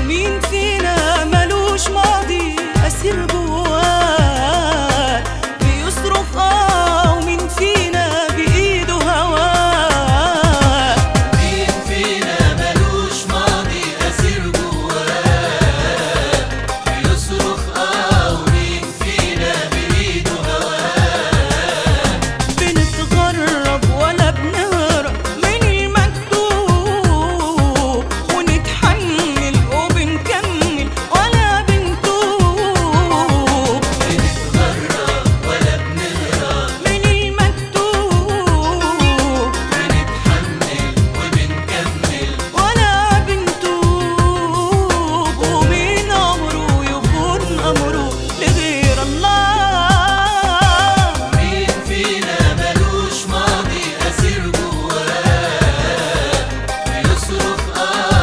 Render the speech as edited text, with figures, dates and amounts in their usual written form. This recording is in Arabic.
ومين فينا ملوش ماضي أسير جواه بيصرخ ومين فينا بإيده هواه. مين فينا ملوش ماضي أسير جواه بيصرخ ومين فينا بإيده هواه. بنتغرب ولا بنهرب من المكتوب ونتحمل وبنكمل ولا بنتوب. بنتغرب ولا بنهرب من المكتوب بنتحمل وبنكمل ولا بنتوب. ومين عمره يكون أمره لغير الله. مين فينا ملوش ماضي أسير جواه بيصرخ